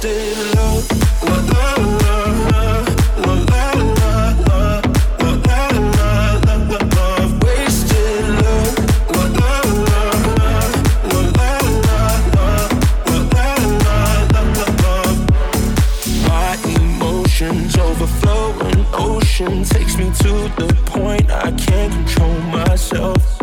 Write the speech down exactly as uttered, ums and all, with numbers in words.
wasted love. La la la la la la la la la la la love. Wasted love. La la la la la la la la la la love. My emotions overflow, an ocean takes me to the point I can't control myself.